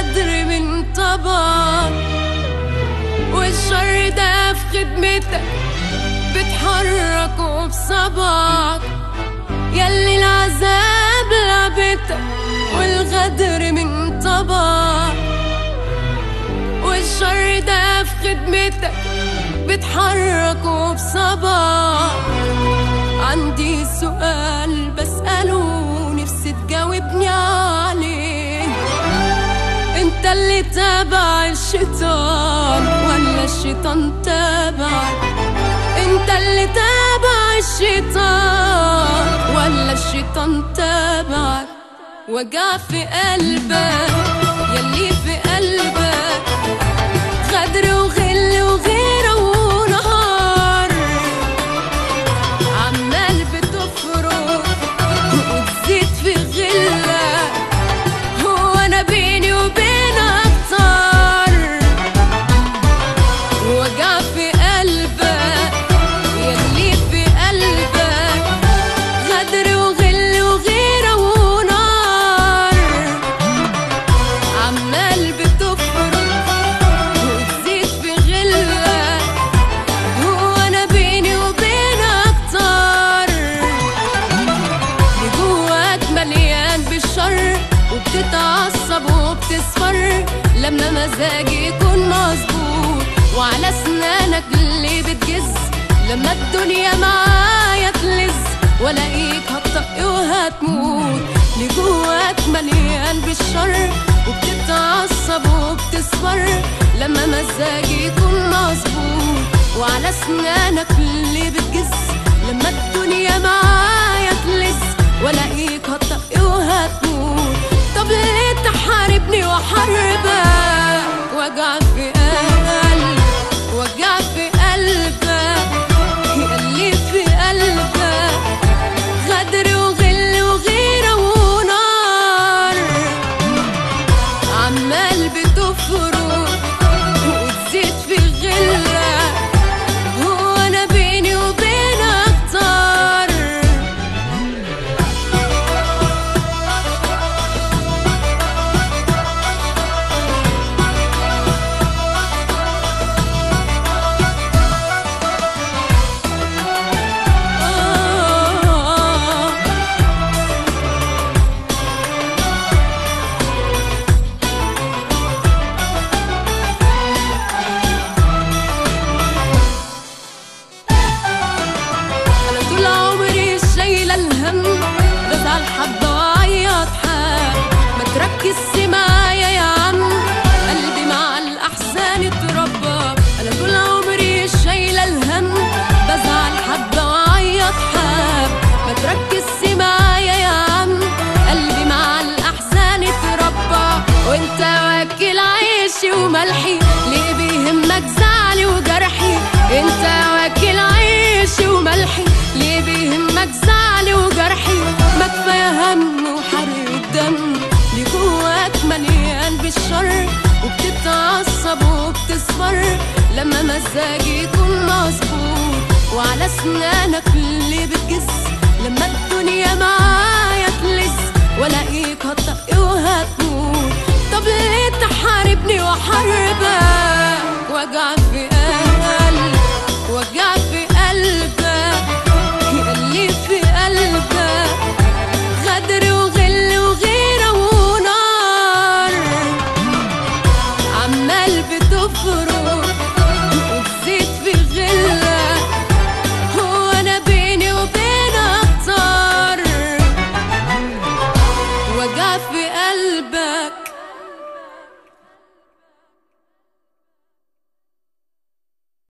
والغدر من طبعك، والشر ده في خدمتك بتحركه بصبعك. ياللي العذاب لعبتك والغدر من طبعك، والشر ده في خدمتك بتحركه بصبعك. عندي سؤال بسأله نفسي تجاوبني عليه، انت اللي تابع الشيطان ولا الشيطان تابعك؟ انت اللي تابع الشيطان ولا الشيطان تابعك؟ وجع في قلبك يلي في قلبك غدر وغل وغيره ونهار، عمال بتفرق وتزيد في غلك، هو انا بيني وبينك طار. وجع في قلبك يلي في قلبك غدر وغل وغيره ونار، عمال بتفرق وتزيد في غلك، هو انا بيني وبينك طار. جواك مليان بالشر وبتتعصب وبتصفر لما مزاجي يكون مظبوط، وعلى اسنانك اللي بتجز لما الدنيا معايا تلز، والاقيك هتطق وهتموت. لجواك مليان بالشر وبتتعصب وبتصفر لما مزاجي يكون مظبوط، وعلى اسنانك اللي بتجز لما الدنيا معايا تلز، والاقيك هتطق وهتموت. طب ليه تحاربني وحاربك؟ وجع في قلبك، وجع في قلبك يلي في قلبك غدر وغل وغيره ونار، عمال بتفرق وتزيد في غلك، هو انا بيني وبينك طار. بزعل حبة وعيط حال، ما تركزش معايا يا عم، قلبي مع الأحزان اتربى. أنا طول عمري شايلة الهم، بزعل حبة وعيط حال، ما تركزش معايا يا عم، قلبي مع الأحزان اتربى. وانت واكل عيشي وملحي، ليه بيهمك زعلي وجرحي؟ انت واكل عيشي وملحي، ليه بيهمك زعلي وجرحي؟ ما كفاية هم وحرق الدم، اللي جواك مليان بالشر وبتتعصب وبتصفر لما مزاجي يكون مظبوط، وعلى اسنانك اللي بتجز لما الدنيا معاك